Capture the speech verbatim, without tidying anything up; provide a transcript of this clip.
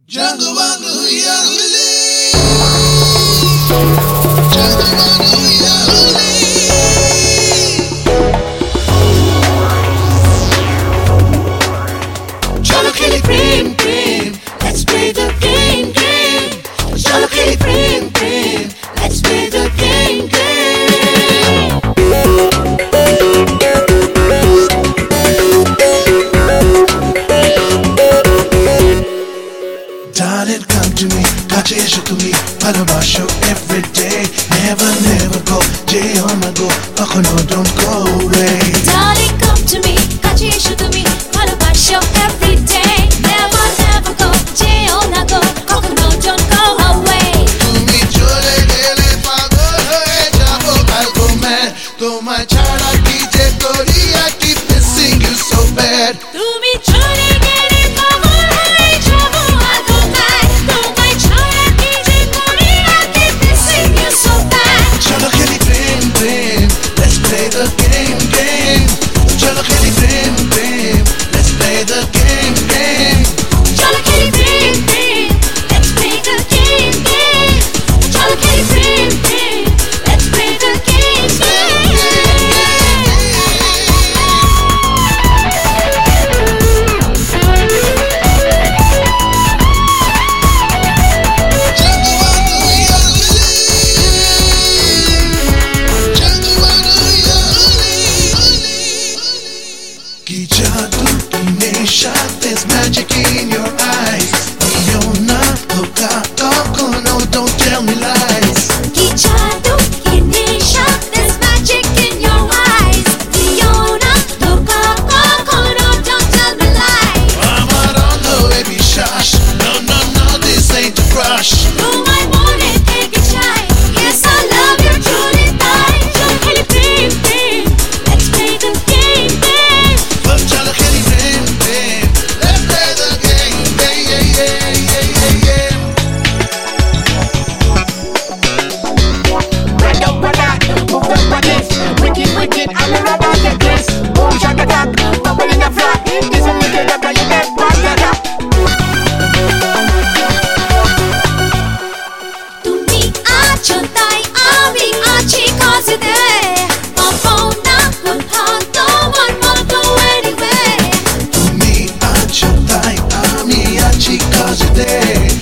Jungle Wangu Yali. Jungle Wangu Yali. Chalo Kheli Prem Prem, let's play the game game. Chalo Kheli Prem Prem, let's play the game game. Darling, come to me, kache to me, bhalabasho every day. Never, never go, jay on my go, pakono don't go away. Darling, come to me, kache to me, bhalabasho every day. Never, never go, jay on my go, pakono don't go away. Tumi chole gele pagol hoye jabo balko man. Tomar chhada kije tori, I keep missing you so bad. Tumi chole gele pagol hoye jabo balko man. Tomar chhada kije tori, I keep missing you so bad. Chalo Kheli Prem Prem, let's play the game game. Chalo Kheli Prem Prem, let's play the game game. Chalo Kheli Prem Prem, let's play the game game. Chalo Kheli Prem Prem, let's play the game game. Jungle Wangu Yali. Jungle Wangu Yali. Ki jadoo ki nesha, there's magic in your eyes. Fiona, loka kokono, don't tell me lies. Ki jadoo ki nesha, there's magic in your eyes. Fiona, loka kokono, don't tell me lies. I'm out on the baby shush. No, no, no, this ain't a crush. You might want it, take it shy. Yes, I love you truly, die. Chalo Kheli Prem Prem, let's play the game game. But Chalo Kheli Prem Prem, let's play the game. Yeah, yeah, yeah, yeah, yeah, yeah. Wind up on that, move up on this. Wicked, wicked, I'm a rubber the place. Boom, shot the top, bubble in the front. This one wicked up, and you get back the top. তুমি আছো তাই আমি আছি কাছেতে পাবো না কোথাও তোমার মতো anyway. Tumi acho tai ami achi kaze de.